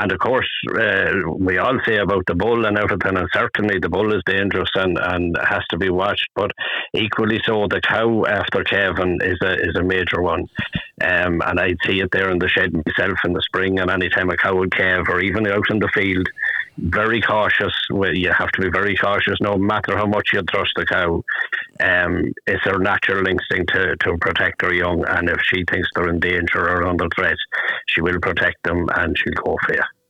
And of course, we all say about the bull and everything, and certainly the bull is dangerous and has to be watched. But equally so, the cow after calving is a major one. And I'd see it there in the shed myself in the spring, and anytime a cow would calve, or even out in the field, very cautious. Well, you have to be very cautious no matter how much you trust the cow. It's her natural instinct to protect her young, and if she thinks they're in danger or under threat, she will protect them and she'll go for you.